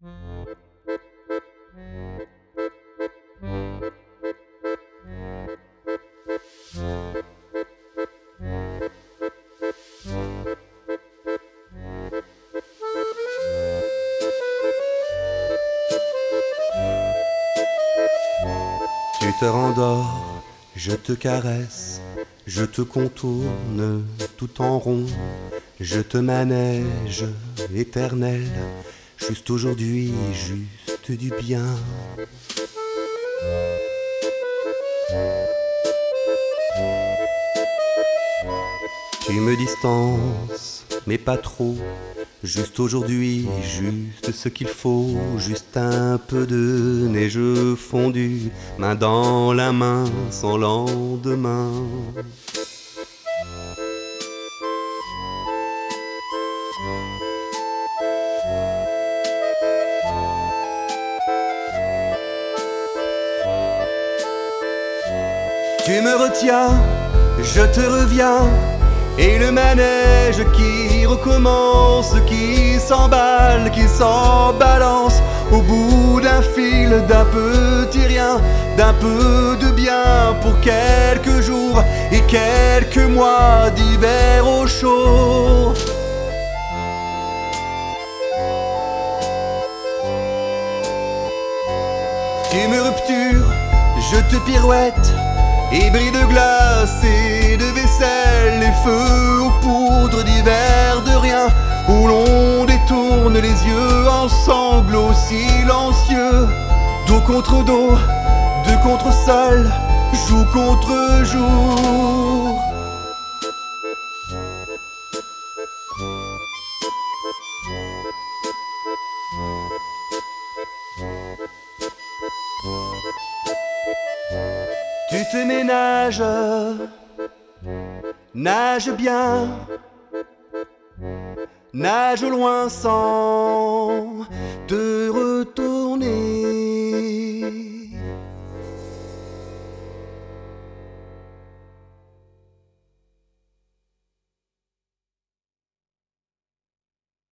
Tu te rendors, je te caresse, je te contourne tout en rond, je te manège, éternel, juste aujourd'hui, juste du bien. Tu me distances, mais pas trop, juste aujourd'hui, juste ce qu'il faut, juste un peu de neige fondue, main dans la main, sans lendemain. Tu me retiens, je te reviens, et le manège qui recommence, qui s'emballe, qui s'en balance au bout d'un fil, d'un petit rien, d'un peu de bien pour quelques jours et quelques mois d'hiver au chaud. Tu me ruptures, je te pirouette, et bris de glace et de vaisselle, les feux aux poudres d'hiver de rien, où l'on détourne les yeux en sanglots silencieux, dos contre dos, deux contre seul, jour contre jour. Tu te ménages, nage bien, nage au loin sans te